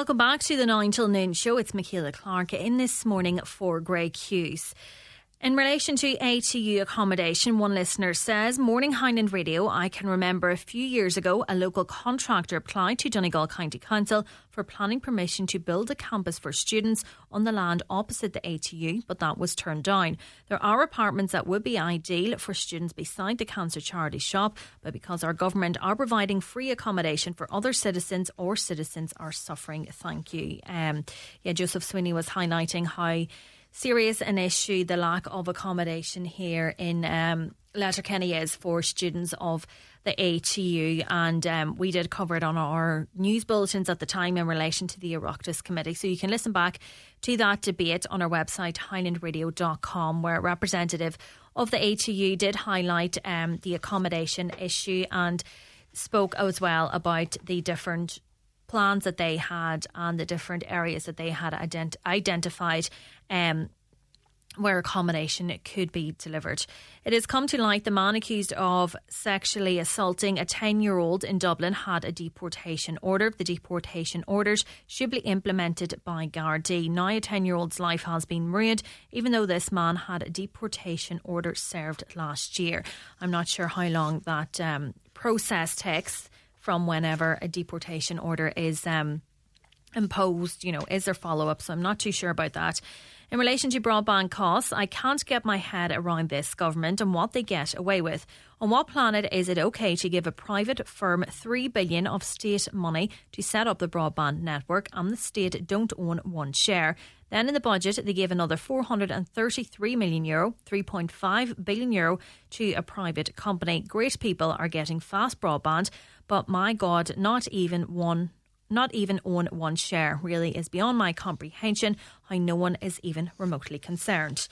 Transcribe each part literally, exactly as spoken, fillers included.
Welcome back to the nine till noon show. It's Michaela Clark in this morning for Grey Hughes. In relation to A T U accommodation, one listener says, Morning Highland Radio, I can remember a few years ago a local contractor applied to Donegal County Council for planning permission to build a campus for students on the land opposite the A T U, but that was turned down. There are apartments that would be ideal for students beside the Cancer Charity Shop, but because our government are providing free accommodation for other citizens, or citizens are suffering. Thank you. Um, yeah, Joseph Sweeney was highlighting how serious an issue the lack of accommodation here in um, Letterkenny is for students of the A T U, and um, we did cover it on our news bulletins at the time in relation to the Oireachtas Committee. So you can listen back to that debate on our website highland radio dot com, where a representative of the A T U did highlight um, the accommodation issue and spoke as well about the different plans that they had and the different areas that they had ident- identified um, where accommodation could be delivered. It has come to light the man accused of sexually assaulting a ten-year-old in Dublin had a deportation order. The deportation orders should be implemented by Gardaí. Now a ten-year-old's life has been ruined, even though this man had a deportation order served last year. I'm not sure how long that um, process takes from whenever a deportation order is um, imposed. You know, is there follow-up? So I'm not too sure about that. In relation to broadband costs, I can't get my head around this government and what they get away with. On what planet is it okay to give a private firm three billion dollars of state money to set up the broadband network and the state don't own one share? Then in the budget, they gave another four hundred thirty-three million euro, three point five billion euro to a private company. Great people are getting fast broadband, but my God, not even one Not even own one share. Really is beyond my comprehension how no one is even remotely concerned.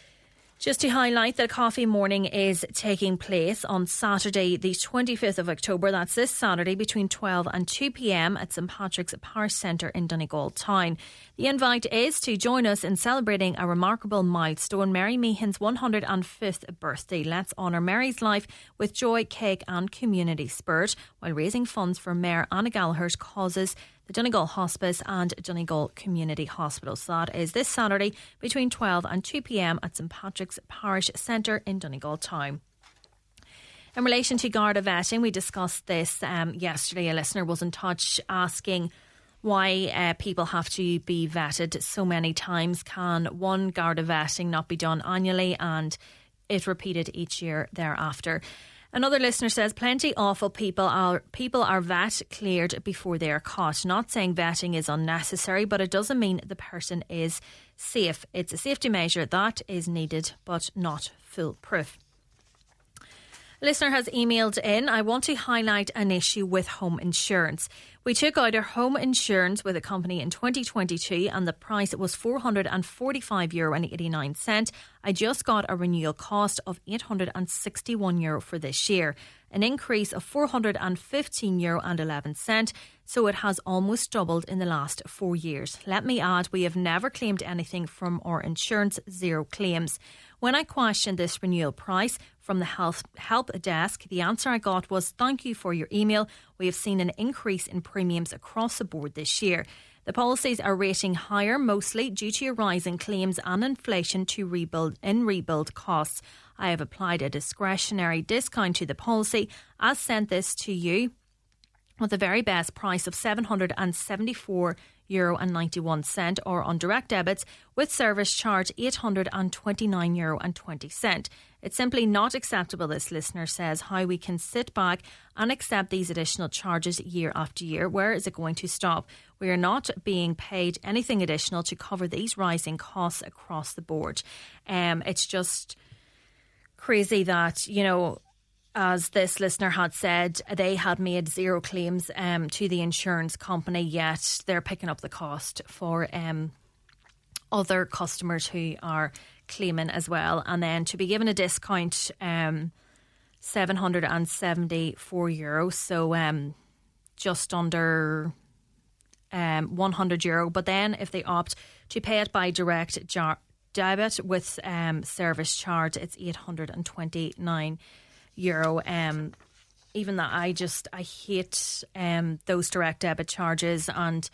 Just to highlight that Coffee Morning is taking place on Saturday the twenty-fifth of October. That's this Saturday between twelve and two p.m. at St Patrick's Parish Centre in Donegal Town. The invite is to join us in celebrating a remarkable milestone, Mary Meehan's one hundred fifth birthday. Let's honour Mary's life with joy, cake and community spirit while raising funds for Mayor Anna Gallagher's causes, the Donegal Hospice and Donegal Community Hospital. So that is this Saturday between twelve and two p.m. at St Patrick's Parish Centre in Donegal Town. In relation to Garda vetting, we discussed this um, yesterday. A listener was in touch asking why uh, people have to be vetted so many times. Can one Garda vetting not be done annually and it repeated each year thereafter? Another listener says plenty awful people are people are vet cleared before they are caught. Not saying vetting is unnecessary, but it doesn't mean the person is safe. It's a safety measure that is needed, but not foolproof. A listener has emailed in, I want to highlight an issue with home insurance. We took out our home insurance with a company in twenty twenty-two and the price was four hundred forty-five euro and eighty-nine cents. I just got a renewal cost of eight hundred sixty-one euro for this year, an increase of four hundred fifteen euro and eleven cents. So it has almost doubled in the last four years. Let me add, we have never claimed anything from our insurance, zero claims. When I questioned this renewal price from the health help desk, the answer I got was, thank you for your email. We have seen an increase in premiums across the board this year. The policies are rating higher, mostly due to a rise in claims and inflation to rebuild in rebuild costs. I have applied a discretionary discount to the policy. I sent this to you with the very best price of seven hundred seventy-four euro and ninety-one cents, or on direct debits with service charge eight hundred twenty-nine euro and twenty cents. It's simply not acceptable, this listener says, how we can sit back and accept these additional charges year after year. Where is it going to stop? We are not being paid anything additional to cover these rising costs across the board. Um, it's just crazy that, you know, as this listener had said, they had made zero claims um, to the insurance company, yet they're picking up the cost for um, other customers who are claiming as well. And then to be given a discount, um, seven hundred seventy-four euro, so um, just under um, one hundred euro. But then if they opt to pay it by direct jar- debit with um, service charge, it's eight hundred twenty-nine euro. Um, even that, I just I hate um those direct debit charges, and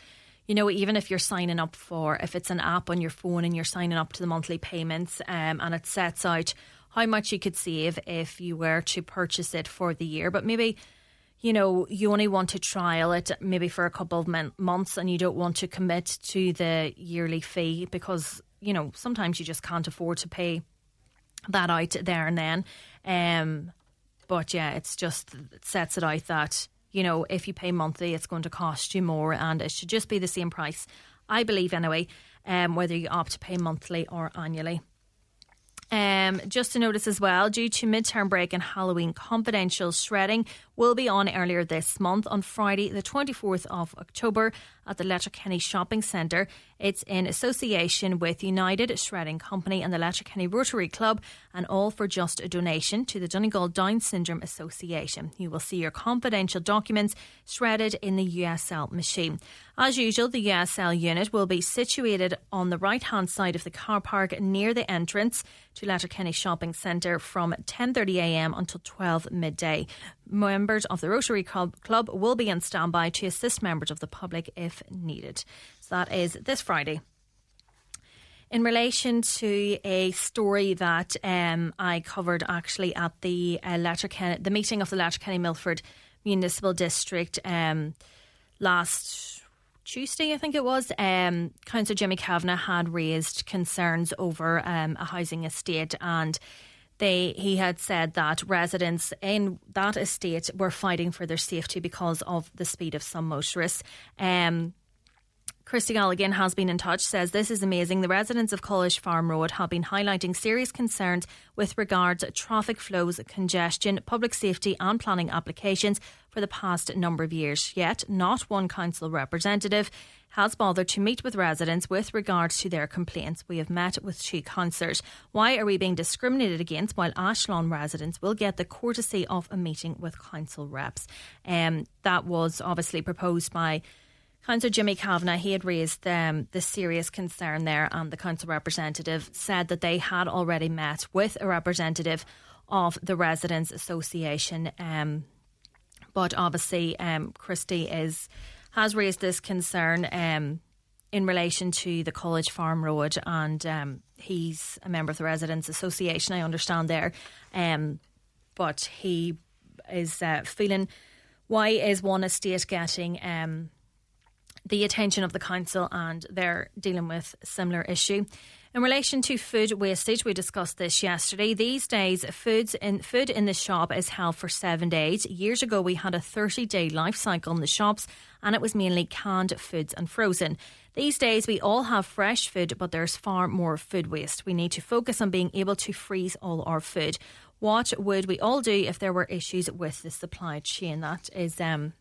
you know, even if you're signing up for, if it's an app on your phone and you're signing up to the monthly payments um, and it sets out how much you could save if you were to purchase it for the year. But maybe, you know, you only want to trial it maybe for a couple of men- months and you don't want to commit to the yearly fee because, you know, sometimes you just can't afford to pay that out there and then. Um, but yeah, it's just, it sets it out that, you know, if you pay monthly, it's going to cost you more and it should just be the same price, I believe anyway, um, whether you opt to pay monthly or annually. Um, just to notice as well, due to midterm break and Halloween, Confidential Shredding will be on earlier this month on Friday the twenty-fourth of October at the Letterkenny Shopping Centre. It's in association with United Shredding Company and the Letterkenny Rotary Club, and all for just a donation to the Donegal Down Syndrome Association. You will see your confidential documents shredded in the U S L machine. As usual, the U S L unit will be situated on the right-hand side of the car park near the entrance to Letterkenny Shopping Centre from ten thirty a m until twelve midday. Members of the Rotary Club will be on standby to assist members of the public if needed. So that is this Friday. In relation to a story that um, I covered actually at the uh, Letterkenny, the meeting of the Letterkenny Milford Municipal District um, last Tuesday, I think it was, um, Councillor Jimmy Kavanagh had raised concerns over um, a housing estate, and they he had said that residents in that estate were fighting for their safety because of the speed of some motorists. Um, Christy Galligan has been in touch, says this is amazing. The residents of College Farm Road have been highlighting serious concerns with regards to traffic flows, congestion, public safety and planning applications for the past number of years. Yet not one council representative has bothered to meet with residents with regards to their complaints. We have met with two councillors. Why are we being discriminated against while Ashlawn residents will get the courtesy of a meeting with council reps? Um, that was obviously proposed by Councillor Jimmy Kavanagh. He had raised um, this serious concern there, and the council representative said that they had already met with a representative of the Residents Association. Um, but obviously, um, Christy is has raised this concern um, in relation to the College Farm Road, and um, he's a member of the Residents Association, I understand there. Um, but he is uh, feeling, why is one estate getting Um, the attention of the council and they're dealing with a similar issue. In relation to food wastage, we discussed this yesterday. These days, foods in, food in the shop is held for seven days. Years ago, we had a thirty-day life cycle in the shops, and it was mainly canned foods and frozen. These days, we all have fresh food, but there's far more food waste. We need to focus on being able to freeze all our food. What would we all do if there were issues with the supply chain? That is um,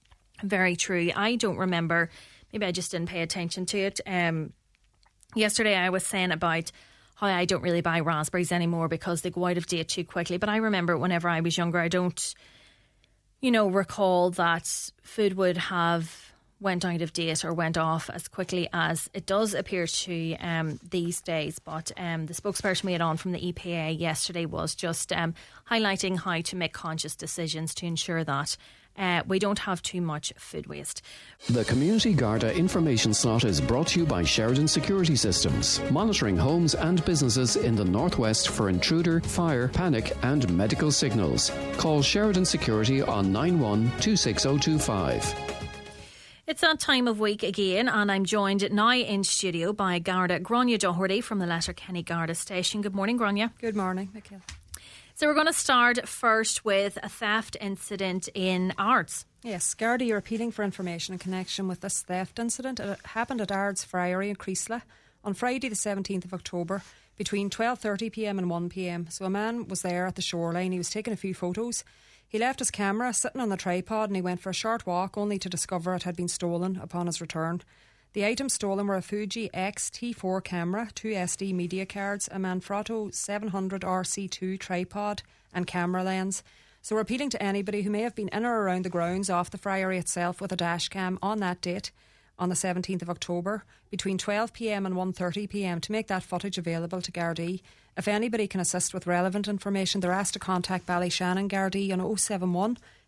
very true. I don't remember, maybe I just didn't pay attention to it. Um, yesterday I was saying about how I don't really buy raspberries anymore because they go out of date too quickly. But I remember whenever I was younger, I don't, you know, recall that food would have went out of date or went off as quickly as it does appear to um, these days. But um, the spokesperson we had on from the E P A yesterday was just um, highlighting how to make conscious decisions to ensure that Uh, we don't have too much food waste. The Community Garda information slot is brought to you by Sheridan Security Systems, monitoring homes and businesses in the northwest for intruder, fire, panic and medical signals. Call Sheridan Security on nine one two six zero two five. It's that time of week again, and I'm joined now in studio by Garda Grania Doherty from the Letterkenny Garda Station. Good morning, Grania. Good morning, Michaela. So we're going to start first with a theft incident in Ards. Yes, Garda are appealing for information in connection with this theft incident. It happened at Ards Friary in Creasla on Friday the seventeenth of October between twelve thirty p m and one p m. So a man was there at the shoreline. He was taking a few photos. He left his camera sitting on the tripod and he went for a short walk only to discover it had been stolen upon his return. The items stolen were a Fuji X T four camera, two S D media cards, a Manfrotto seven hundred R C two tripod and camera lens. So we're appealing to anybody who may have been in or around the grounds off the Friary itself with a dash cam on that date, on the seventeenth of October, between twelve p m and one thirty p m to make that footage available to Gardaí. If anybody can assist with relevant information, they're asked to contact Ballyshannon Gardaí on oh seven one,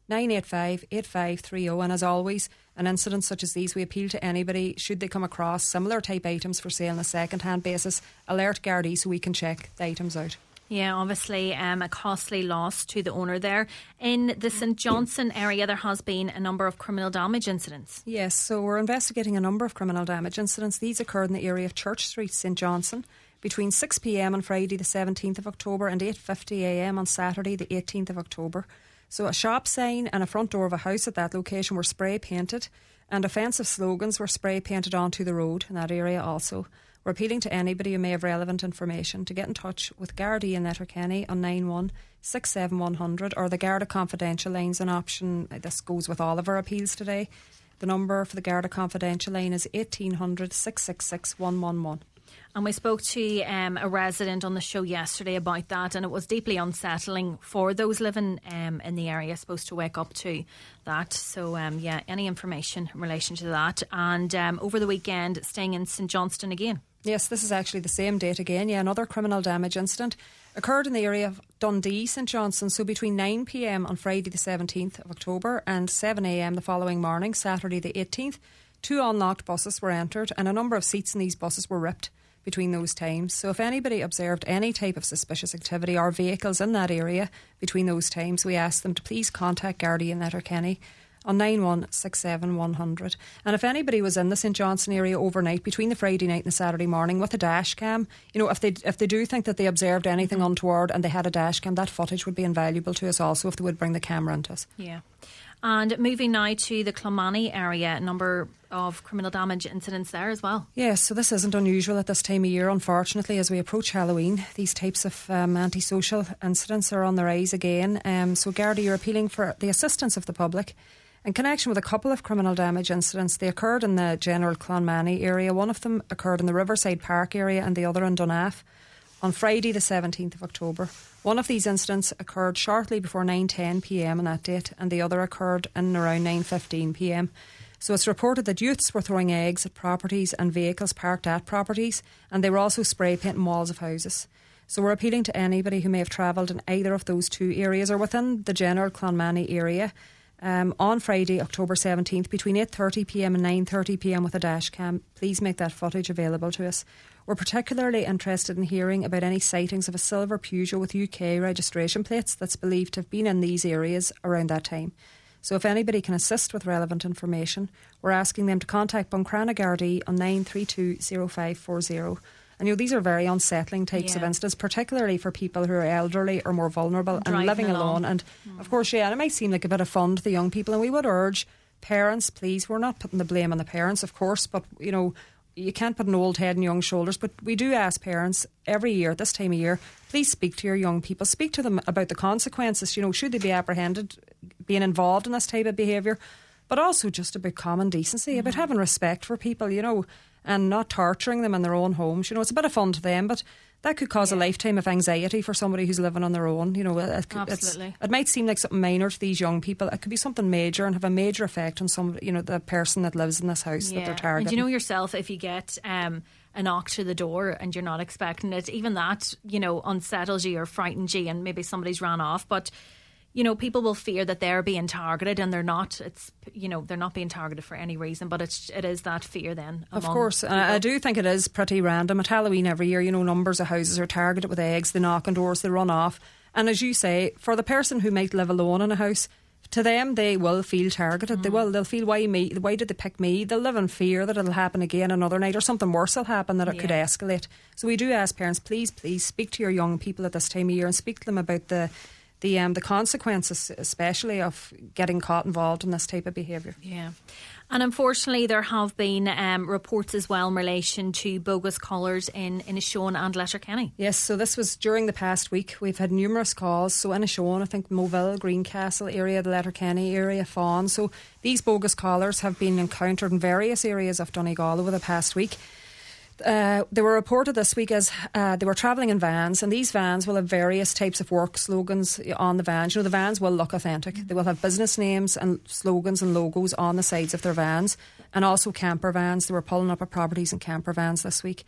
nine eight five, eight five three zero. And as always, in incidents such as these, we appeal to anybody, should they come across similar type items for sale on a second-hand basis, alert Gardaí so we can check the items out. Yeah, obviously um, a costly loss to the owner there. In the St Johnstone area, there has been a number of criminal damage incidents. Yes, so we're investigating a number of criminal damage incidents. These occurred in the area of Church Street, St Johnstone, between six p m on Friday the seventeenth of October and eight fifty a m on Saturday the eighteenth of October. So a shop sign and a front door of a house at that location were spray painted, and offensive slogans were spray painted onto the road in that area also. We're appealing to anybody who may have relevant information to get in touch with Gardaí in Letterkenny on nine one six seven one hundred, or the Garda Confidential line's an option. This goes with all of our appeals today. The number for the Garda Confidential line is eighteen hundred, six six six, one one one. And we spoke to um, a resident on the show yesterday about that, and it was deeply unsettling for those living um, in the area, supposed to wake up to that. So, um, yeah, any information in relation to that. And um, over the weekend, staying in St Johnstone again. Yes, this is actually the same date again. Yeah, another criminal damage incident occurred in the area of Dundee, St Johnstone. So between nine p m on Friday the seventeenth of October and seven a m the following morning, Saturday the eighteenth, two unlocked buses were entered and a number of seats in these buses were ripped between those times. So if anybody observed any type of suspicious activity or vehicles in that area between those times, we ask them to please contact Gardaí in Letterkenny on nine one six seven one hundred. And if anybody was in the St Johnstone area overnight between the Friday night and the Saturday morning with a dash cam, you know, if they if they do think that they observed anything untoward and they had a dash cam, that footage would be invaluable to us also if they would bring the camera into us. Yeah. And moving now to the Clonmany area, a number of criminal damage incidents there as well. Yes, so this isn't unusual at this time of year, unfortunately, as we approach Halloween. These types of um, antisocial incidents are on the rise again. Um, so Gardaí are appealing for the assistance of the public in connection with a couple of criminal damage incidents. They occurred in the general Clonmany area. One of them occurred in the Riverside Park area and the other in Dunaff on Friday the seventeenth of October. One of these incidents occurred shortly before nine ten p m on that date, and the other occurred in around nine fifteen p m. So it's reported that youths were throwing eggs at properties and vehicles parked at properties, and they were also spray painting walls of houses. So we're appealing to anybody who may have travelled in either of those two areas or within the general Clonmany area um, on Friday, October seventeenth, between eight thirty p m and nine thirty p m with a dash cam. Please make that footage available to us. We're particularly interested in hearing about any sightings of a silver Peugeot with U K registration plates that's believed to have been in these areas around that time. So if anybody can assist with relevant information, we're asking them to contact Buncrana Gardaí on nine three two zero five four zero. And you know, these are very unsettling types yeah. of incidents, particularly for people who are elderly or more vulnerable and, and living along. alone. And mm. of course, yeah, it might seem like a bit of fun to the young people, and we would urge parents, please, we're not putting the blame on the parents, of course, but you know, you can't put an old head on young shoulders, but we do ask parents every year at this time of year, please speak to your young people, speak to them about the consequences, you know, should they be apprehended being involved in this type of behaviour, but also just about common decency, mm-hmm. about having respect for people, you know, and not torturing them in their own homes. You know, it's a bit of fun to them, but that could cause yeah. a lifetime of anxiety for somebody who's living on their own. You know, it, Absolutely. it might seem like something minor to these young people. It could be something major and have a major effect on some, you know, the person that lives in this house yeah. that they're targeting. And you know yourself, if you get um, a knock to the door and you're not expecting it, even that, you know, unsettles you or frightens you, and maybe somebody's ran off, but you know, people will fear that they're being targeted, and they're not. It's, you know, they're not being targeted for any reason, but it's, it is that fear then. Of course, and I do think it is pretty random. At Halloween every year, you know, numbers of houses are targeted with eggs, they knock on doors, they run off. And as you say, for the person who might live alone in a house, to them they will feel targeted. Mm. They will. They'll feel, why me? Why did they pick me? They'll live in fear that it'll happen again another night, or something worse will happen, that it yeah. could escalate. So we do ask parents, please, please speak to your young people at this time of year and speak to them about the The um, the consequences, especially of getting caught involved in this type of behaviour. Yeah. And unfortunately, there have been um, reports as well in relation to bogus callers in Inishowen and Letterkenny. Yes, so this was during the past week. We've had numerous calls. So Inishowen, I think Moville, Greencastle area, the Letterkenny area, Fawn. So these bogus callers have been encountered in various areas of Donegal over the past week. Uh, they were reported this week as uh, they were travelling in vans, and these vans will have various types of work slogans on the vans. You know, the vans will look authentic. They will have business names and slogans and logos on the sides of their vans, and also camper vans. They were pulling up at properties in camper vans this week.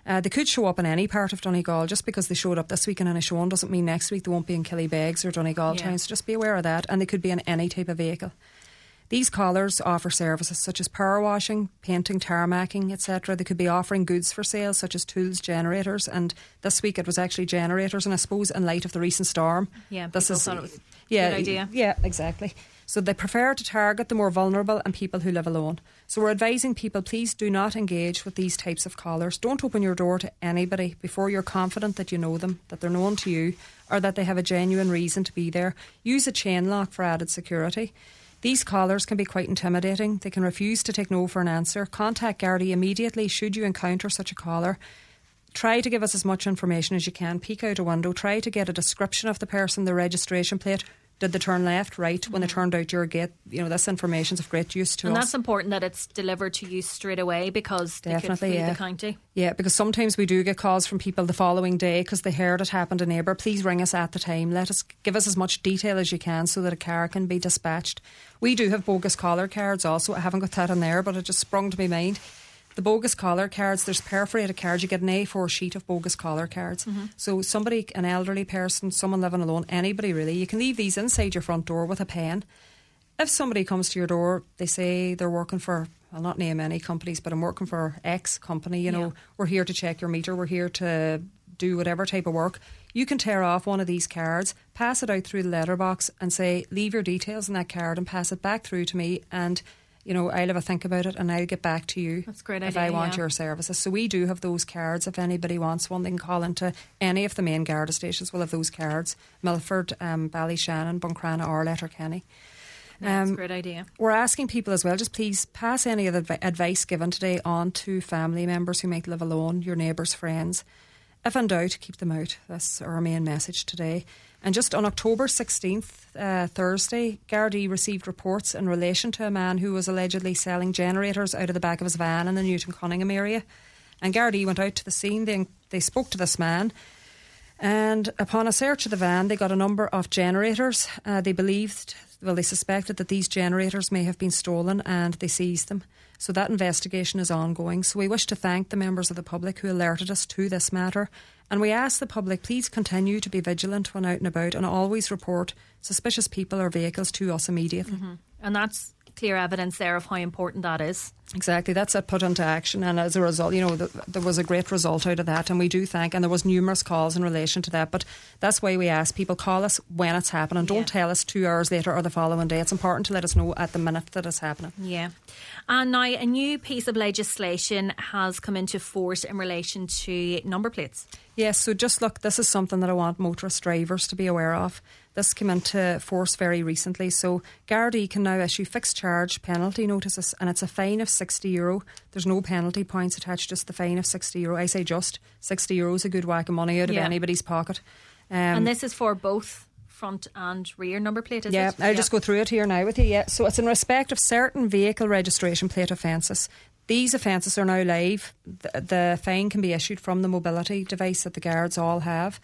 Uh, they could show up in any part of Donegal. Just because they showed up this week in Inishowen doesn't mean next week they won't be in Killybegs or Donegal Yeah. town, so just be aware of that. And they could be in any type of vehicle. These collars offer services such as power washing, painting, tarmacking, et cetera. They could be offering goods for sale such as tools, generators, and this week it was actually generators. And I suppose in light of the recent storm, Yeah, this people is thought it was a yeah, good idea. Yeah, exactly. So they prefer to target the more vulnerable and people who live alone. So we're advising people, please do not engage with these types of collars. Don't open your door to anybody before you're confident that you know them, that they're known to you, or that they have a genuine reason to be there. Use a chain lock for added security. These collars can be quite intimidating. They can refuse to take no for an answer. Contact Gardaí immediately should you encounter such a collar. Try to give us as much information as you can. Peek out a window. Try to get a description of the person, the registration plate. Did they turn left, right, when they turned out your gate? You know, this information is of great use to And us. that's important that it's delivered to you straight away, because they could Definitely, flee yeah. the county. Yeah, because sometimes we do get calls from people the following day because they heard it happened to a neighbour. Please ring us at the time. Let us give us as much detail as you can so that a car can be dispatched. We do have bogus collar cards also. I haven't got that in there, but it just sprung to my mind. The bogus collar cards, there's perforated cards. You get an A four sheet of bogus collar cards. Mm-hmm. So somebody, an elderly person, someone living alone, anybody really, you can leave these inside your front door with a pen. If somebody comes to your door, they say they're working for, I'll not name any companies, but I'm working for X company, you know, Yeah. we're here to check your meter, we're here to do whatever type of work. You can tear off one of these cards, pass it out through the letterbox and say, leave your details in that card and pass it back through to me, and you know, I'll have a think about it and I'll get back to you. That's a great if idea, I want yeah. your services. So we do have those cards. If anybody wants one, they can call into any of the main Garda stations. We'll have those cards. Milford, um, Ballyshannon, Buncrana or Letterkenny. That's Um, a great idea. We're asking people as well, just please pass any of the advi- advice given today on to family members who might live alone, your neighbours, friends. If in doubt, keep them out. That's our main message today. And just on October sixteenth, uh, Thursday, Gardaí received reports in relation to a man who was allegedly selling generators out of the back of his van in the Newton Cunningham area. And Gardaí went out to the scene. They, they spoke to this man. And upon a search of the van, they got a number of generators. Uh, they believed, well, they suspected that these generators may have been stolen, and they seized them. So that investigation is ongoing. So we wish to thank the members of the public who alerted us to this matter. And we ask the public, please continue to be vigilant when out and about and always report suspicious people or vehicles to us immediately. Mm-hmm. And that's clear evidence there of how important that is. Exactly, that's it put into action, and as a result, you know, th- there was a great result out of that, and we do thank, and there was numerous calls in relation to that, but that's why we ask people, call us when it's happening. Don't Yeah. tell us two hours later or the following day. It's important to let us know at the minute that it's happening. Yeah. And now a new piece of legislation has come into force in relation to number plates. Yes, so just look, this is something that I want motorist drivers to be aware of. This came into force very recently. So Gardaí can now issue fixed charge penalty notices, and it's a fine of sixty euro. There's no penalty points attached, just the fine of sixty euro. I say just sixty euro is a good whack of money out of Yeah. anybody's pocket. Um, And this is for both front and rear number plate, is yeah, it? I'll just go through it here now with you. Yeah, so it's in respect of certain vehicle registration plate offences. These offences are now live. The, the fine can be issued from the mobility device that the guards all have.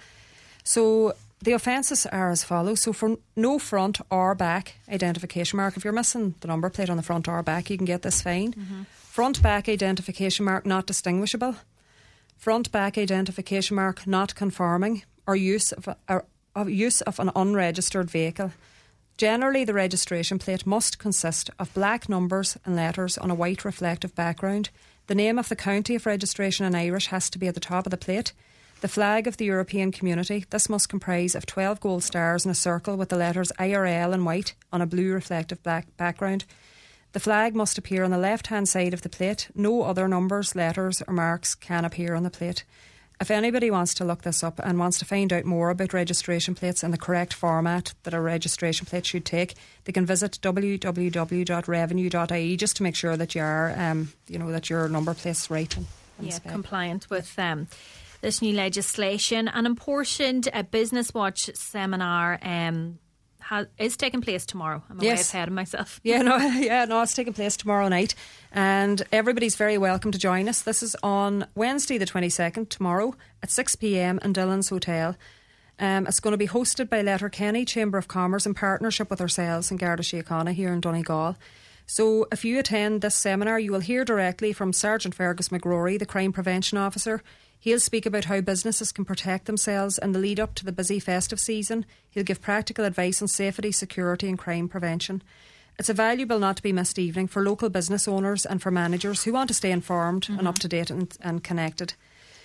So the offences are as follows. So for no front or back identification mark, if you're missing the number plate on the front or back, you can get this fine. Mm-hmm. Front back identification mark not distinguishable. Front back identification mark not conforming, or use of, a, or, of use of an unregistered vehicle. Generally, the registration plate must consist of black numbers and letters on a white reflective background. The name of the county of registration in Irish has to be at the top of the plate. The flag of the European Community. This must comprise of twelve gold stars in a circle with the letters I R L in white on a blue reflective black background. The flag must appear on the left-hand side of the plate. No other numbers, letters or marks can appear on the plate. If anybody wants to look this up and wants to find out more about registration plates and the correct format that a registration plate should take, they can visit w w w dot revenue dot I E just to make sure that you are, um, you know, that your number plate's right and, and Yeah, spec. compliant with um, this new legislation. An important uh, Business Watch seminar um, ha- is taking place tomorrow. I'm way Yes. ahead of myself. Yeah, no, yeah, no, it's taking place tomorrow night, and everybody's very welcome to join us. This is on Wednesday, the twenty-second, tomorrow at six p m in Dillon's Hotel. Um, it's going to be hosted by Letterkenny Chamber of Commerce in partnership with ourselves and Garda Síochána here in Donegal. So if you attend this seminar, you will hear directly from Sergeant Fergus McRory, the Crime Prevention Officer. He'll speak about how businesses can protect themselves in the lead up to the busy festive season. He'll give practical advice on safety, security and crime prevention. It's a valuable, not to be missed evening for local business owners and for managers who want to stay informed mm-hmm. and up to date and, and connected.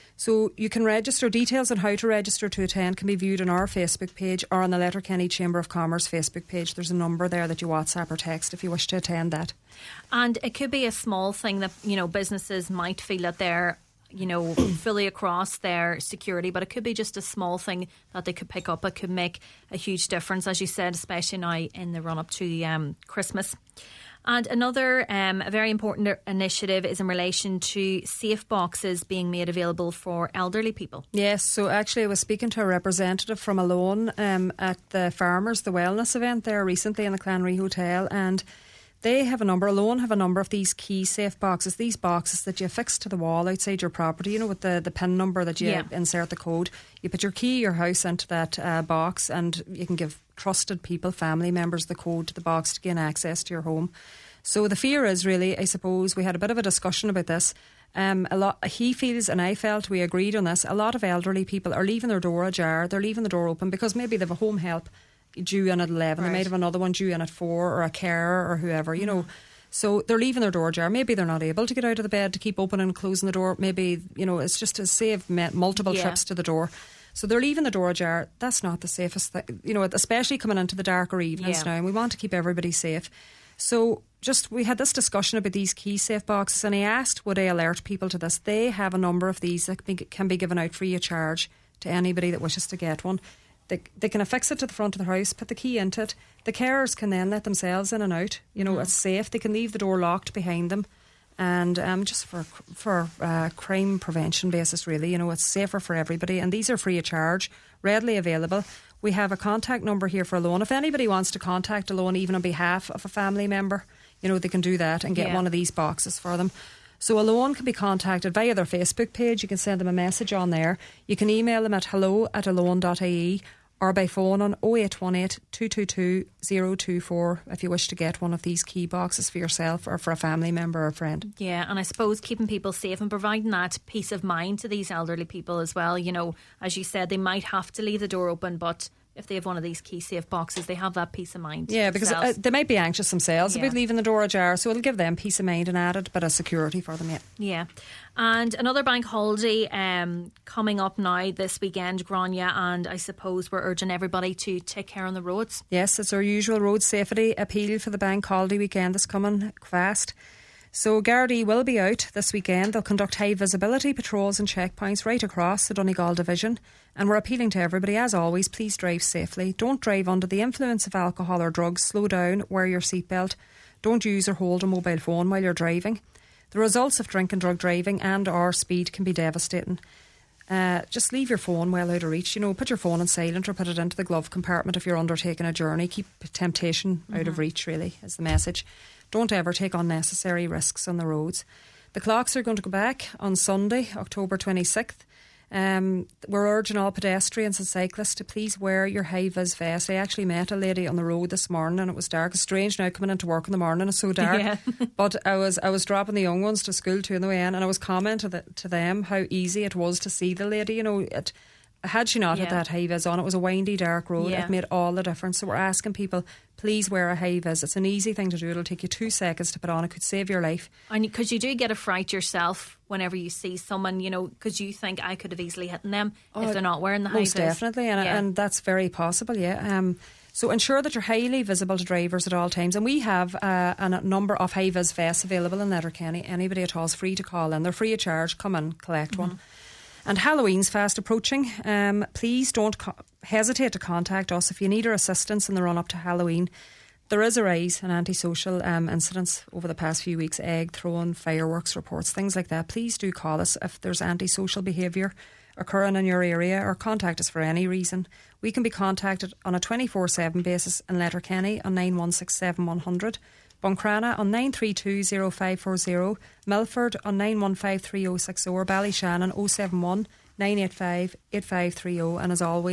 So you can register. Details on how to register to attend can be viewed on our Facebook page or on the Letterkenny Chamber of Commerce Facebook page. There's a number there that you WhatsApp or text if you wish to attend that. And it could be a small thing that, you know, businesses might feel that they're, you know, fully across their security, but it could be just a small thing that they could pick up. It could make a huge difference, as you said, especially now in the run-up to um, Christmas. And another um, a very important initiative is in relation to safe boxes being made available for elderly people. Yes, so actually I was speaking to a representative from Alone um, at the Farmers, the wellness event there recently in the Clanry Hotel, and they have a number, Alone have a number of these key safe boxes, these boxes that you affix to the wall outside your property, you know, with the, the PIN number that you yeah. insert the code. You put your key, your house into that uh, box, and you can give trusted people, family members, the code to the box to gain access to your home. So the fear is really, I suppose, we had a bit of a discussion about this. Um, a lot, he feels, and I felt, we agreed on this, a lot of elderly people are leaving their door ajar, they're leaving the door open because maybe they have a home help due in at eleven, right. They might have another one due in at four, or a carer or whoever, you mm. know. So they're leaving their door ajar. Maybe they're not able to get out of the bed to keep opening and closing the door. Maybe, you know, it's just to save multiple yeah. trips to the door. So they're leaving the door ajar. That's not the safest thing, you know, especially coming into the darker evenings yeah. now, and we want to keep everybody safe. So just, we had this discussion about these key safe boxes, and I asked, would I alert people to this? They have a number of these that can be given out free of charge to anybody that wishes to get one. They, they can affix it to the front of the house, put the key into it. The carers can then let themselves in and out. You know, mm. it's safe. They can leave the door locked behind them. And um, just for for uh, crime prevention basis, really, you know, it's safer for everybody. And these are free of charge, readily available. We have a contact number here for Alone. If anybody wants to contact Alone, even on behalf of a family member, you know, they can do that and get yeah. one of these boxes for them. So Alone can be contacted via their Facebook page. You can send them a message on there. You can email them at hello at alone dot I E or by phone on oh eight one eight, two two two, oh two four if you wish to get one of these key boxes for yourself or for a family member or a friend. Yeah, and I suppose keeping people safe and providing that peace of mind to these elderly people as well. You know, as you said, they might have to leave the door open, but if they have one of these key safe boxes, they have that peace of mind. Yeah, because uh, they might be anxious themselves yeah. about leaving the door ajar, so it'll give them peace of mind and added bit of security for them. Yeah. Yeah. And another bank holiday um, coming up now this weekend, Grania, and I suppose we're urging everybody to take care on the roads. Yes, it's our usual road safety appeal for the bank holiday weekend that's coming fast. So Gardaí will be out this weekend. They'll conduct high visibility patrols and checkpoints right across the Donegal division, and we're appealing to everybody, as always, please drive safely. Don't drive under the influence of alcohol or drugs. Slow down, wear your seatbelt. Don't use or hold a mobile phone while you're driving. The results of drink and drug driving and or speed can be devastating. Uh, just leave your phone well out of reach. You know, put your phone on silent or put it into the glove compartment if you're undertaking a journey. Keep temptation mm-hmm. out of reach, really, is the message. Don't ever take unnecessary risks on the roads. The clocks are going to go back on Sunday, October twenty-sixth. Um, we're urging all pedestrians and cyclists to please wear your high-vis vest. I actually met a lady on the road this morning and it was dark. It's strange now coming into work in the morning, it's so dark. Yeah. But I was I was dropping the young ones to school too on the way in, and I was commenting to, the, to them how easy it was to see the lady. You know, it, had she not yeah. had that high-vis on, it was a windy, dark road. Yeah. It made all the difference. So we're asking people, please wear a high-vis. It's an easy thing to do. It'll take you two seconds to put on. It could save your life. And because you do get a fright yourself whenever you see someone, you know, because you think I could have easily hit them oh, if they're not wearing the high-vis. Most definitely, and, yeah. and that's very possible, yeah. Um, so ensure that you're highly visible to drivers at all times. And we have uh, a number of high-vis vests available in Letterkenny. Anybody at all is free to call in. They're free of charge. Come and collect mm-hmm. one. And Halloween's fast approaching. Um, please don't co- hesitate to contact us if you need our assistance in the run-up to Halloween. There is a rise in antisocial um, incidents over the past few weeks, egg throwing, fireworks reports, things like that. Please do call us if there's antisocial behaviour occurring in your area, or contact us for any reason. We can be contacted on a twenty-four seven basis in Letterkenny on nine one six seven one hundred, Buncrana on nine three two oh five four oh, Milford on nine one five three oh six oh, or Ballyshannon oh seven one nine eight five eight five three oh. And as always,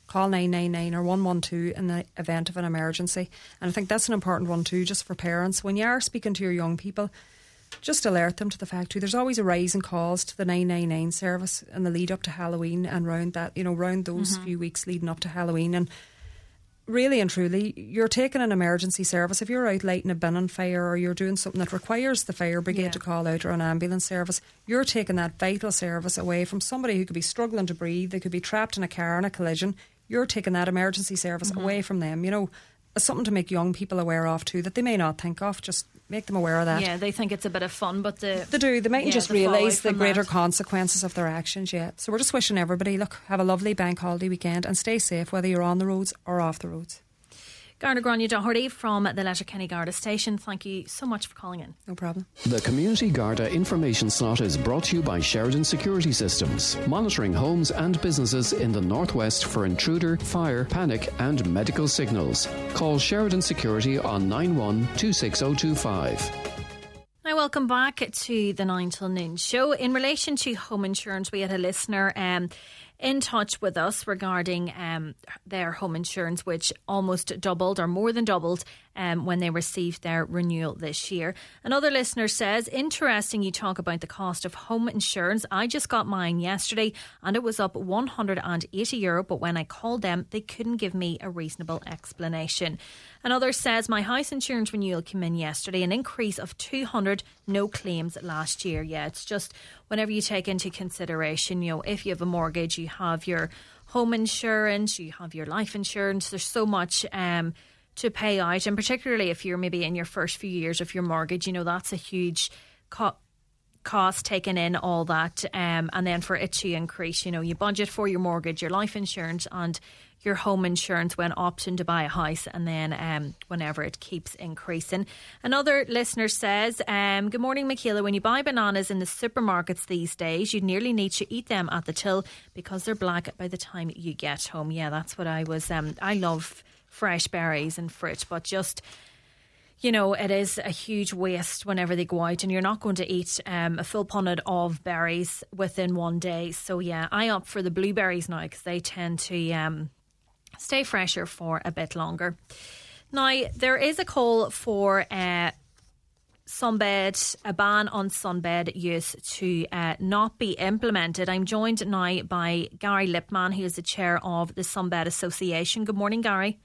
call nine nine nine or one one two in the event of an emergency. And I think that's an important one too, just for parents. When you are speaking to your young people, just alert them to the fact too, there's always a rise in calls to the nine nine nine service in the lead up to Halloween and round that, you know, round those mm-hmm. few weeks leading up to Halloween. And really and truly, you're taking an emergency service. If you're out lighting a bin on fire or you're doing something that requires the fire brigade yeah. to call out, or an ambulance service, you're taking that vital service away from somebody who could be struggling to breathe. They could be trapped in a car in a collision. You're taking that emergency service mm-hmm. away from them. You know, it's something to make young people aware of too, that they may not think of. Just make them aware of that. Yeah, they think it's a bit of fun, but the, they do. They mightn't yeah, just the realise the greater that. consequences of their actions yet. So we're just wishing everybody, look, have a lovely bank holiday weekend and stay safe, whether you're on the roads or off the roads. Garda Grania Doherty from the Letterkenny Garda Station, thank you so much for calling in. No problem. The Community Garda information slot is brought to you by Sheridan Security Systems, monitoring homes and businesses in the northwest for intruder, fire, panic and medical signals. Call Sheridan Security on nine one two six zero two five. Now, welcome back to the nine till noon show. In relation to home insurance, we had a listener um, in touch with us regarding um, their home insurance, which almost doubled or more than doubled um, when they received their renewal this year. Another listener says, interesting you talk about the cost of home insurance. I just got mine yesterday and it was up one hundred eighty euro, but when I called them, they couldn't give me a reasonable explanation. Another says, my house insurance renewal came in yesterday, an increase of two hundred, no claims last year. Yeah, it's just whenever you take into consideration, you know, if you have a mortgage, you have your home insurance, you have your life insurance, there's so much um, to pay out. And particularly if you're maybe in your first few years of your mortgage, you know, that's a huge co- cost taken in, all that. Um, and then for it to increase, you know, you budget for your mortgage, your life insurance and your home insurance when opting to buy a house, and then um, whenever it keeps increasing. Another listener says, um, good morning, Michaela. When you buy bananas in the supermarkets these days, you nearly need to eat them at the till because they're black by the time you get home. Yeah, that's what I was. Um, I love fresh berries and fruit, but just, you know, it is a huge waste whenever they go out and you're not going to eat um, a full punnet of berries within one day. So yeah, I opt for the blueberries now because they tend to um, stay fresher for a bit longer. Now, there is a call for uh, sunbed, a ban on sunbed use to uh, not be implemented. I'm joined now by Gary Lipman, who is the chair of the Sunbed Association. Good morning, Gary.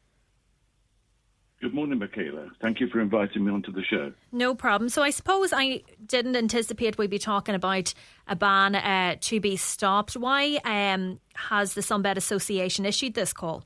Good morning, Michaela. Thank you for inviting me onto the show. No problem. So I suppose I didn't anticipate we'd be talking about a ban uh, to be stopped. Why um, has the Sunbed Association issued this call?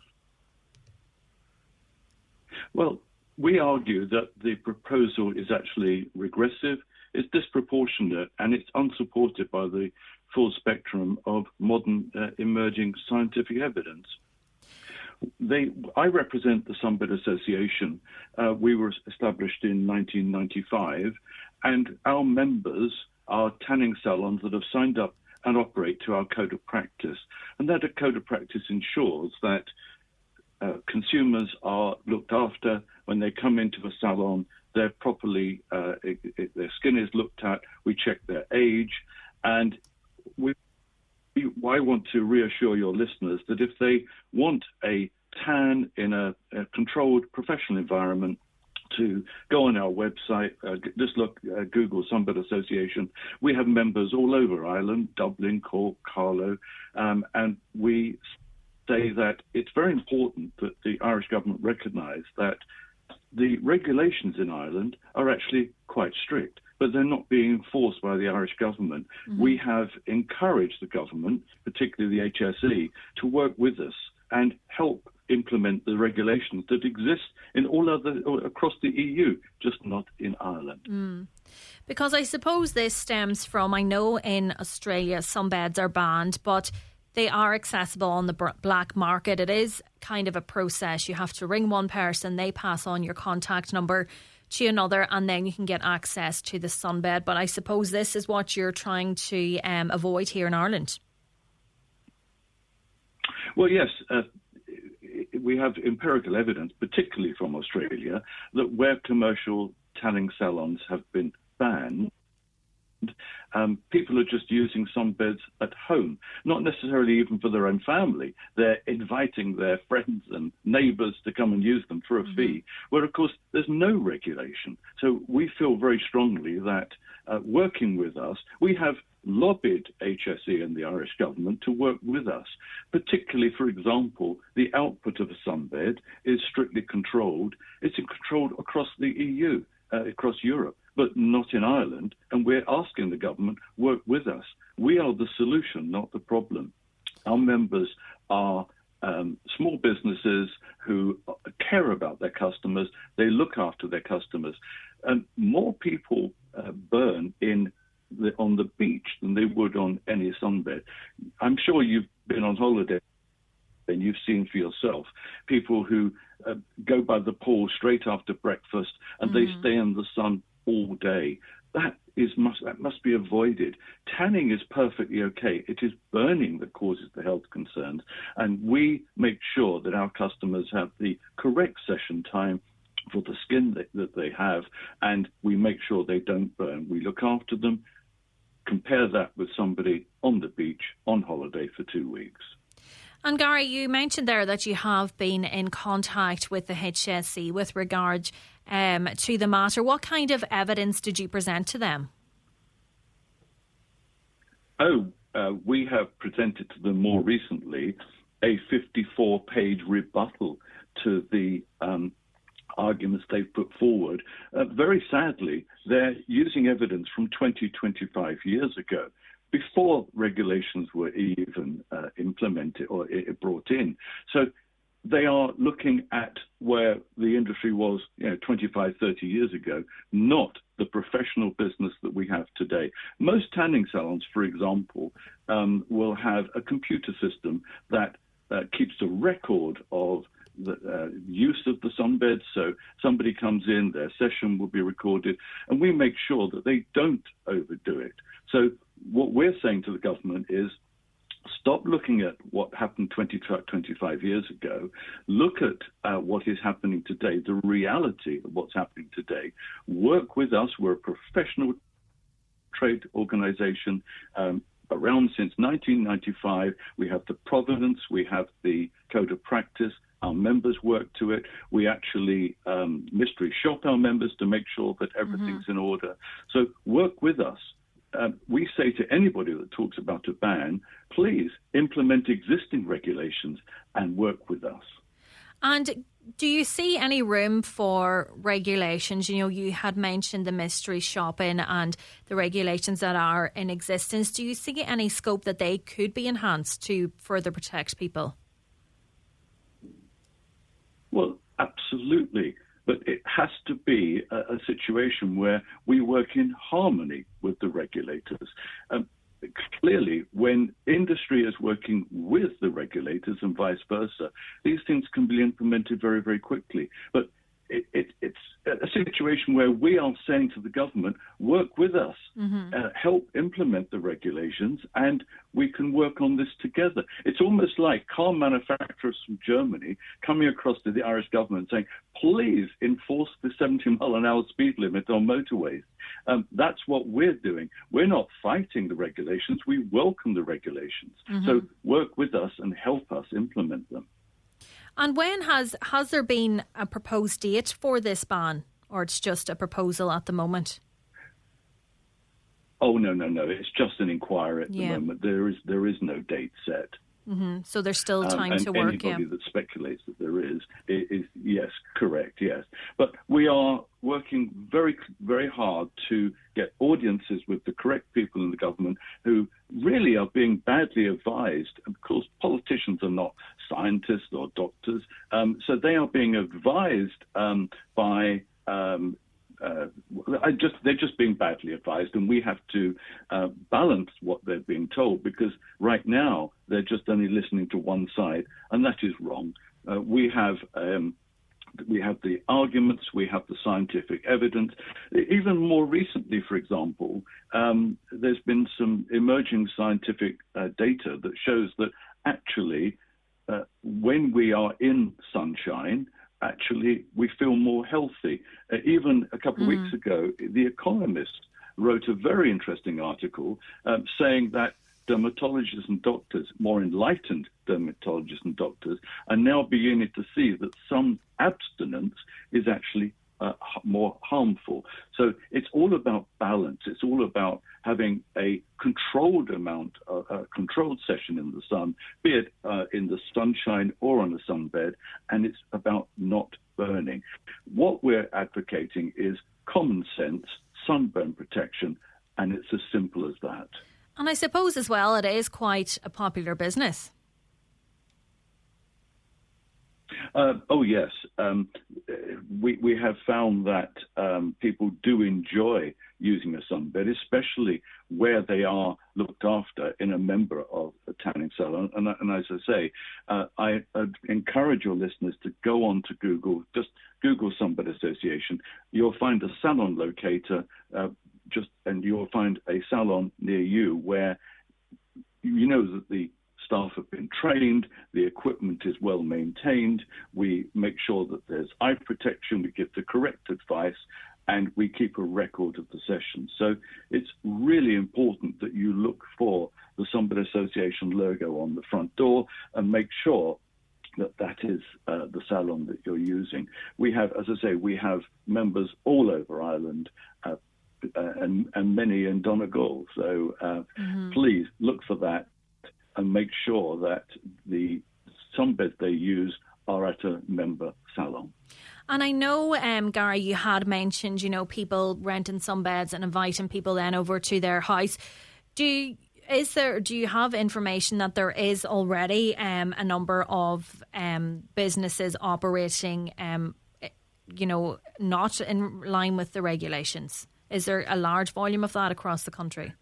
Well, we argue that the proposal is actually regressive, it's disproportionate, and it's unsupported by the full spectrum of modern uh, emerging scientific evidence. They, I represent the Sunbed Association. Uh, we were established in nineteen ninety-five, and our members are tanning salons that have signed up and operate to our code of practice. And that code of practice ensures that uh, consumers are looked after when they come into a salon. They're properly, uh, it, it, their skin is looked at. We check their age, and we. I want to reassure your listeners that if they want a tan in a, a controlled professional environment, to go on our website, uh, just look, uh, Google Sunbed Association. We have members all over Ireland, Dublin, Cork, Carlow, um, and we say that it's very important that the Irish government recognise that the regulations in Ireland are actually quite strict, but they're not being enforced by the Irish government. Mm-hmm. We have encouraged the government, particularly the H S E, to work with us and help implement the regulations that exist in all other across the E U, just not in Ireland. Mm. Because I suppose this stems from, I know in Australia some beds are banned, but they are accessible on the black market. It is kind of a process. You have to ring one person, they pass on your contact number to another, and then you can get access to the sunbed. But I suppose this is what you're trying to um, avoid here in Ireland. Well, yes. Uh, we have empirical evidence, particularly from Australia, that where commercial tanning salons have been banned, Um, people are just using sunbeds at home, not necessarily even for their own family. They're inviting their friends and neighbours to come and use them for a mm-hmm. fee, where, of course, there's no regulation. So we feel very strongly that uh, working with us, we have lobbied H S E and the Irish government to work with us, particularly, for example, the output of a sunbed is strictly controlled. It's controlled across the E U, uh, across Europe, but not in Ireland, and we're asking the government work with us. We are the solution, not the problem. Our members are um, small businesses who care about their customers. They look after their customers. And more people uh, burn in the, on the beach than they would on any sunbed. I'm sure you've been on holiday and you've seen for yourself people who uh, go by the pool straight after breakfast and mm-hmm. they stay in the sun all day. That is must that must be avoided. Tanning is perfectly okay. It is burning that causes the health concerns, and we make sure that our customers have the correct session time for the skin that, that they have, and we make sure they don't burn. We look after them. Compare that with somebody on the beach on holiday for two weeks. And Gary, you mentioned there that you have been in contact with the H S E with regard um, to the matter. What kind of evidence did you present to them? Oh, uh, we have presented to them more recently a fifty-four page rebuttal to the um, arguments they've put forward. Uh, very sadly, they're using evidence from twenty, twenty-five years ago, before regulations were even uh, implemented or uh, brought in. So they are looking at where the industry was, you know, twenty-five, thirty years ago, not the professional business that we have today. Most tanning salons, for example, um, will have a computer system that uh, keeps a record of the uh, use of the sunbed. So somebody comes in, their session will be recorded, and we make sure that they don't overdo it. So what we're saying to the government is stop looking at what happened twenty, twenty-five years ago. Look at uh, what is happening today, the reality of what's happening today. Work with us. We're a professional trade organization um, around since nineteen ninety-five. We have the provenance. We have the code of practice. Our members work to it. We actually um, mystery shop our members to make sure that everything's mm-hmm. in order. So work with us. Uh, we say to anybody that talks about a ban, please implement existing regulations and work with us. And do you see any room for regulations? You know, you had mentioned the mystery shopping and the regulations that are in existence. Do you see any scope that they could be enhanced to further protect people? Well, absolutely. But it has to be a, a situation where we work in harmony with the regulators. Um, clearly, when industry is working with the regulators and vice versa, these things can be implemented very, very quickly. But it, it, it's a situation where we are saying to the government, work with us, mm-hmm. uh, help implement the regulations, and we can work on this together. It's almost like car manufacturers from Germany coming across to the Irish government saying, please enforce the seventy mile an hour speed limit on motorways. Um, that's what we're doing. We're not fighting the regulations. We welcome the regulations. Mm-hmm. So work with us and help us implement them. And when has has there been a proposed date for this ban, or it's just a proposal at the moment? Oh no, no, no! It's just an inquiry at yeah. the moment. There is there is no date set. Mm-hmm. So there's still time um, and to work. Anybody yeah. that speculates that there is, is, is yes, correct, yes. But we are working very, very hard to get audiences with the correct people in the government who really are being badly advised. Of course, politicians are not scientists or doctors, um, so they are being advised um, by. Um, Uh, I just they're just being badly advised, and we have to uh, balance what they're being told, because right now they're just only listening to one side, and that is wrong. Uh, we have um, we have the arguments, we have the scientific evidence. Even more recently, for example, um, there's been some emerging scientific uh, data that shows that actually uh, when we are in sunshine, actually we feel more healthy. Uh, even a couple of mm. weeks ago, The Economist wrote a very interesting article um, saying that dermatologists and doctors, more enlightened dermatologists and doctors, are now beginning to see that some abstinence is actually uh, more harmful. So it's all about balance. It's all about having a controlled amount, uh, a controlled session in the sun, be it uh, in the sunshine or on a sunbed, and it's about not burning. What we're advocating is common sense, sunburn protection, and it's as simple as that. And I suppose as well it is quite a popular business. Uh, oh, yes. Um, we, we have found that um, people do enjoy using a sunbed, especially where they are looked after in a member of a tanning salon. And, and as I say, uh, I I'd encourage your listeners to go on to Google, just Google Sunbed Association. You'll find a salon locator, uh, just and you'll find a salon near you where you know that the staff have been trained, the equipment is well maintained, we make sure that there's eye protection, we give the correct advice, and we keep a record of the session. So it's really important that you look for the Sunbed Association logo on the front door and make sure that that is uh, the salon that you're using. We have, as I say, we have members all over Ireland, uh, uh, and, and many in Donegal. So uh, mm-hmm. please look for that and make sure that the sunbeds they use are at a member salon. And I know, um, Gary, you had mentioned, you know, people renting sunbeds and inviting people then over to their house. Do you, is there? Do you have information that there is already um, a number of um, businesses operating, um, you know, not in line with the regulations? Is there a large volume of that across the country?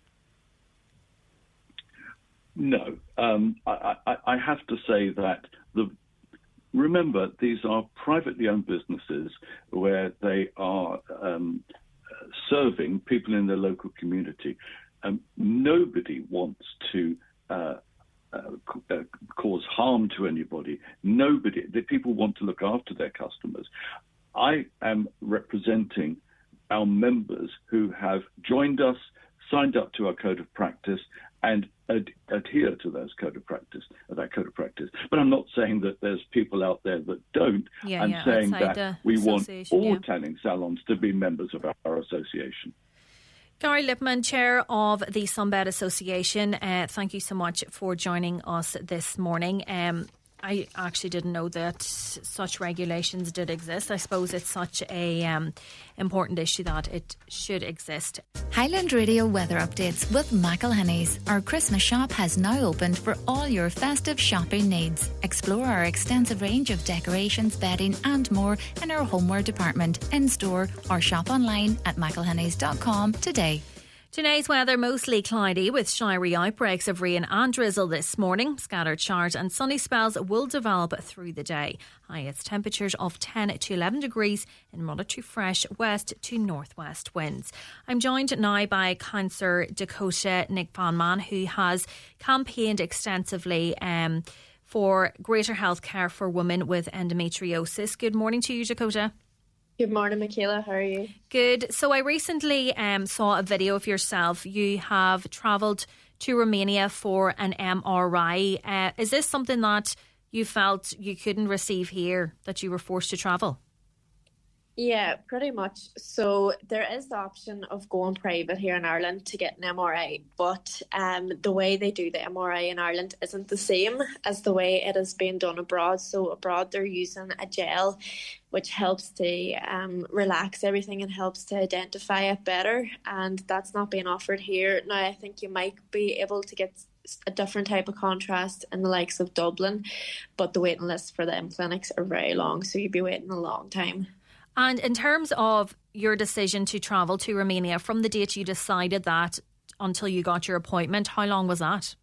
No, um, I, I, I have to say that the remember these are privately owned businesses where they are um, serving people in their local community. Um, nobody wants to uh, uh, uh, cause harm to anybody. Nobody. The people want to look after their customers. I am representing our members who have joined us, signed up to our code of practice, and ad- adhere to those code of practice, uh, that code of practice. But I'm not saying that there's people out there that don't. Yeah, I'm yeah, saying that we want all yeah. tanning salons to be members of our, our association. Gary Lippman, Chair of the Sunbed Association, uh, thank you so much for joining us this morning. Um, I actually didn't know that such regulations did exist. I suppose it's such a um, important issue that it should exist. Highland Radio weather updates with McElhinney's. Our Christmas shop has now opened for all your festive shopping needs. Explore our extensive range of decorations, bedding and more in our homeware department, in store or shop online at mcelhinney's dot com today. Today's weather mostly cloudy with showery outbreaks of rain and drizzle this morning. Scattered showers and sunny spells will develop through the day. Highest temperatures of ten to eleven degrees in moderate to fresh west to northwest winds. I'm joined now by Councillor Dakota Nick Vanman, who has campaigned extensively um, for greater health care for women with endometriosis. Good morning to you, Dakota. Good morning, Michaela. How are you? Good. So I recently um, saw a video of yourself. You have travelled to Romania for an M R I. Uh, is this something that you felt you couldn't receive here, that you were forced to travel? Yeah, pretty much. So there is the option of going private here in Ireland to get an M R I, but um, the way they do the M R I in Ireland isn't the same as the way it is being done abroad. So abroad they're using a gel which helps to um, relax everything and helps to identify it better, and that's not being offered here. Now I think you might be able to get a different type of contrast in the likes of Dublin, but the waiting lists for them clinics are very long, so you'd be waiting a long time. And in terms of your decision to travel to Romania, from the date you decided that until you got your appointment, how long was that?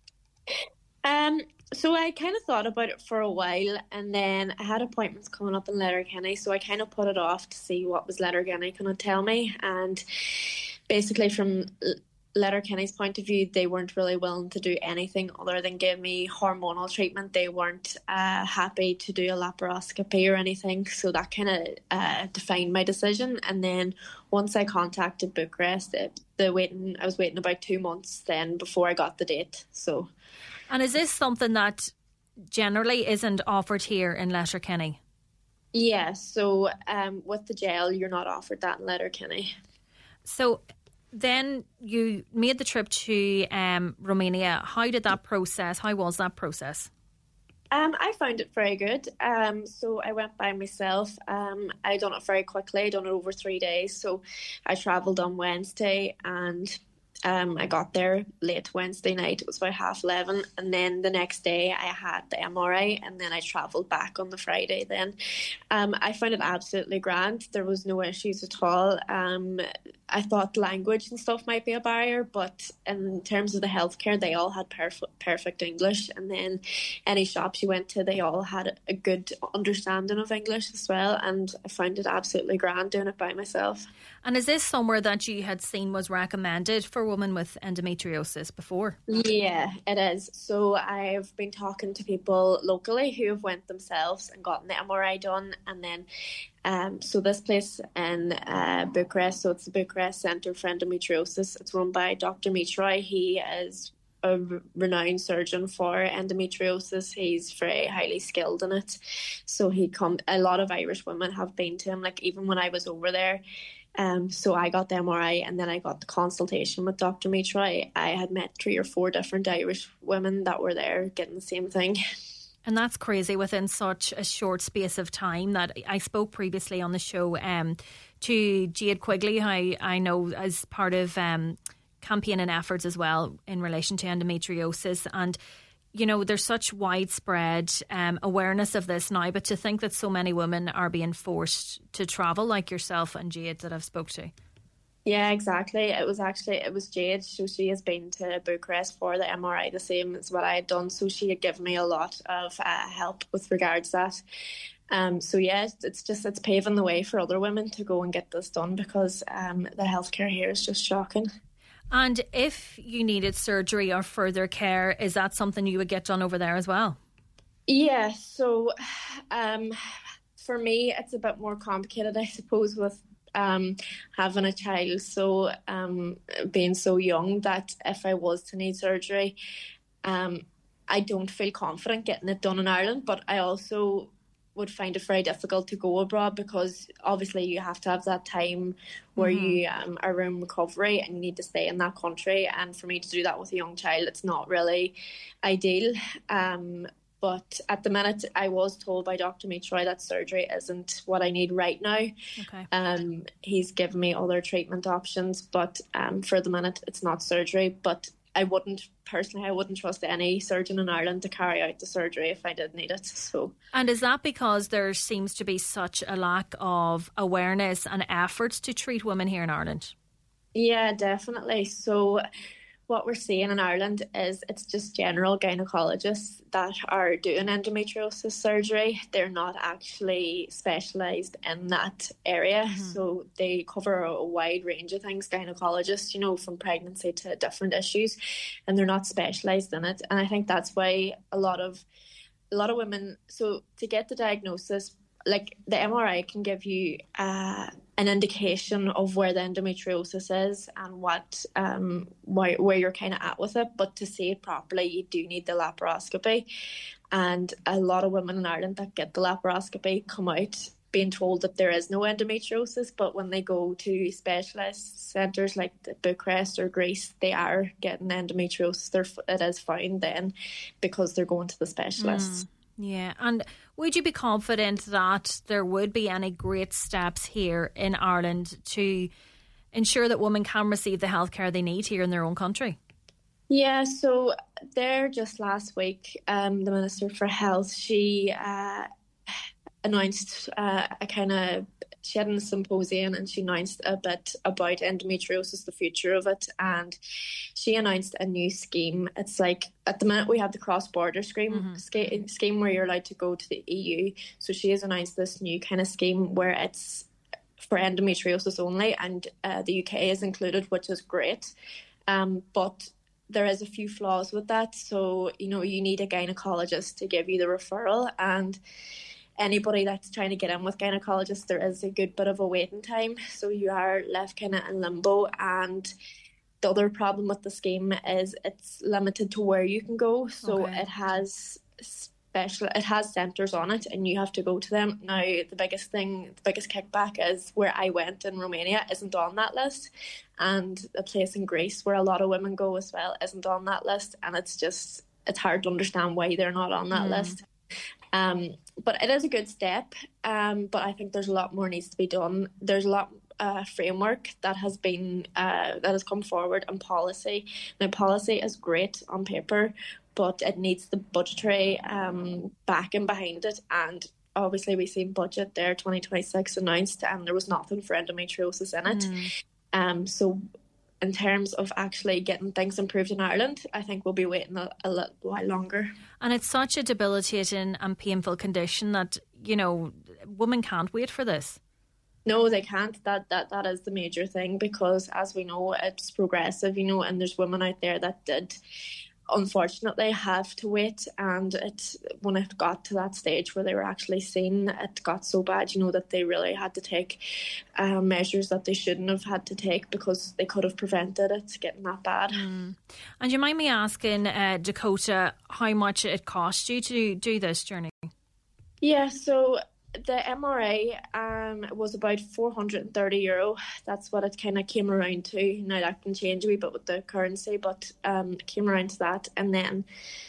Um, so I kind of thought about it for a while, and then I had appointments coming up in Letterkenny, so I kind of put it off to see what was Letterkenny going to tell me. And basically from Letterkenny's point of view, they weren't really willing to do anything other than give me hormonal treatment. They weren't uh, happy to do a laparoscopy or anything, so that kind of uh, defined my decision. And then once I contacted Bucharest, it, the waiting I was waiting about two months then before I got the date. So, and is this something that generally isn't offered here in Letterkenny? Yeah, so um, with the jail, you're not offered that in Letterkenny. So then you made the trip to um, Romania. How did that process, how was that process? Um, I found it very good. Um, so I went by myself. Um, I done it very quickly. I done it over three days. So I travelled on Wednesday and Um, I got there late Wednesday night. It was about half eleven, and then the next day I had the M R I, and then I travelled back on the Friday. Then um, I found it absolutely grand. There was no issues at all. Um, I thought language and stuff might be a barrier, but in terms of the healthcare, they all had perf- perfect English, and then any shops you went to, they all had a good understanding of English as well. And I found it absolutely grand doing it by myself. And is this somewhere that you had seen was recommended for women with endometriosis before? Yeah, it is. So I've been talking to people locally who have went themselves and gotten the M R I done, and then um, so this place in uh, Bucharest, so it's the Bucharest Centre for Endometriosis. It's run by Doctor Mitroi. He is a renowned surgeon for endometriosis. He's very highly skilled in it. So he come. A lot of Irish women have been to him. Like even when I was over there. Um, so I got the M R I, and then I got the consultation with Doctor Mitroi. I had met three or four different Irish women that were there getting the same thing. And that's crazy within such a short space of time. That I spoke previously on the show um, to Jade Quigley, who I, I know as part of um, campaigning efforts as well in relation to endometriosis. And you know, there's such widespread um, awareness of this now, but to think that so many women are being forced to travel, like yourself and Jade that I've spoke to. Yeah, exactly. It was actually, it was Jade. So she has been to Bucharest for the M R I, the same as what I had done. So she had given me a lot of uh, help with regards to that. Um, so yeah, it's just, it's paving the way for other women to go and get this done, because um, the healthcare here is just shocking. And if you needed surgery or further care, is that something you would get done over there as well? Yeah, so um, for me, it's a bit more complicated, I suppose, with um, having a child. So um, being so young, that if I was to need surgery, um, I don't feel confident getting it done in Ireland, but I also would find it very difficult to go abroad, because obviously you have to have that time where mm-hmm. you um, are in recovery and you need to stay in that country, and for me to do that with a young child, it's not really ideal. Um, but at the minute I was told by Doctor Mitroi that surgery isn't what I need right now. Okay. Um, he's given me other treatment options, but um, for the minute it's not surgery. But I wouldn't, personally, I wouldn't trust any surgeon in Ireland to carry out the surgery if I did need it. So, and is that because there seems to be such a lack of awareness and efforts to treat women here in Ireland? Yeah, definitely. So what we're seeing in Ireland is it's just general gynecologists that are doing endometriosis surgery. They're not actually specialised in that area. Mm-hmm. So they cover a wide range of things, gynecologists, you know, from pregnancy to different issues, and they're not specialised in it. And I think that's why a lot of a lot of women, so to get the diagnosis, like the M R I can give you uh, an indication of where the endometriosis is and what um, where, where you're kind of at with it. But to see it properly, you do need the laparoscopy. And a lot of women in Ireland that get the laparoscopy come out being told that there is no endometriosis. But when they go to specialist centres like Bucharest or Greece, they are getting endometriosis. They're, it is found then because they're going to the specialists. Mm. Yeah, and would you be confident that there would be any great steps here in Ireland to ensure that women can receive the healthcare they need here in their own country? Yeah, so there just last week, um, the Minister for Health, she uh, announced uh, a kind of, she had a symposium and she announced a bit about endometriosis, the future of it, and she announced a new scheme. It's like, at the minute we have the cross-border scheme, mm-hmm. sca- scheme where you're allowed to go to the E U. So she has announced this new kind of scheme where it's for endometriosis only, and uh, the U K is included, which is great. Um, but there is a few flaws with that. So, you know, you need a gynecologist to give you the referral, and anybody that's trying to get in with gynecologists, there is a good bit of a waiting time. So you are left kind of in limbo. And the other problem with the scheme is it's limited to where you can go. So okay. it has special, it has centres on it, and you have to go to them. Now, the biggest thing, the biggest kickback is where I went in Romania isn't on that list, and a place in Greece where a lot of women go as well isn't on that list, and it's just it's hard to understand why they're not on that mm. list. Um, but it is a good step. Um, but I think there's a lot more needs to be done. There's a lot uh, framework that has been uh, that has come forward, and policy. Now, policy is great on paper, but it needs the budgetary um, backing behind it. And obviously, we've seen budget there twenty twenty-six announced, and there was nothing for endometriosis in it. Mm. Um, so. In terms of actually getting things improved in Ireland, I think we'll be waiting a, a little while longer. And it's such a debilitating and painful condition that, you know, women can't wait for this. No, they can't. That that that is the major thing, because as we know, it's progressive, you know, and there's women out there that did unfortunately have to wait, and it when it got to that stage where they were actually seen, it got so bad, you know, that they really had to take uh, measures that they shouldn't have had to take, because they could have prevented it getting that bad. Mm. And you mind me asking, uh, Dakota, how much it cost you to do this journey? Yeah, so the M R A um, was about four hundred thirty euro. That's what it kind of came around to. Now that can change a wee bit with the currency, but um, it came around to that. And then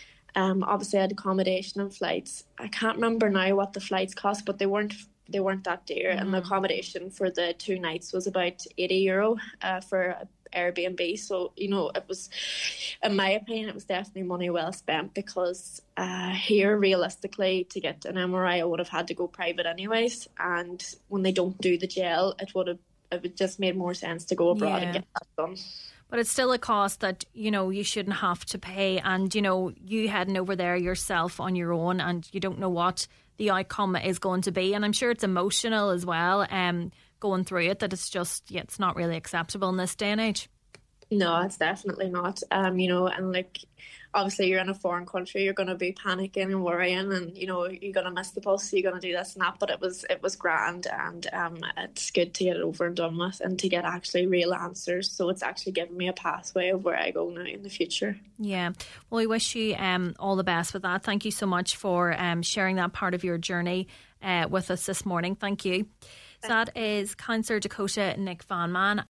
um, obviously I had accommodation and flights. I can't remember now what the flights cost, but they weren't they weren't that dear. Mm. And the accommodation for the two nights was about eighty euro uh, for Airbnb. So, you know, it was, in my opinion, it was definitely money well spent, because uh, here, realistically, to get an M R I, I would have had to go private anyways. And when they don't do the gel, it would have it would just made more sense to go abroad yeah. and get that done. But it's still a cost that, you know, you shouldn't have to pay. And, you know, you heading over there yourself on your own, and you don't know what the outcome is going to be. And I'm sure it's emotional as well, um, going through it, that it's just, yeah, it's not really acceptable in this day and age. No, it's definitely not. Um, you know, and like, obviously you're in a foreign country, you're going to be panicking and worrying, and, you know, you're going to miss the bus, you're going to do this and that, but it was it was grand, and um, it's good to get it over and done with, and to get actually real answers. So it's actually given me a pathway of where I go now in the future. Yeah. Well, we wish you um, all the best with that. Thank you so much for um, sharing that part of your journey uh, with us this morning. Thank you. So that is Councillor Dakota Nick Van Man.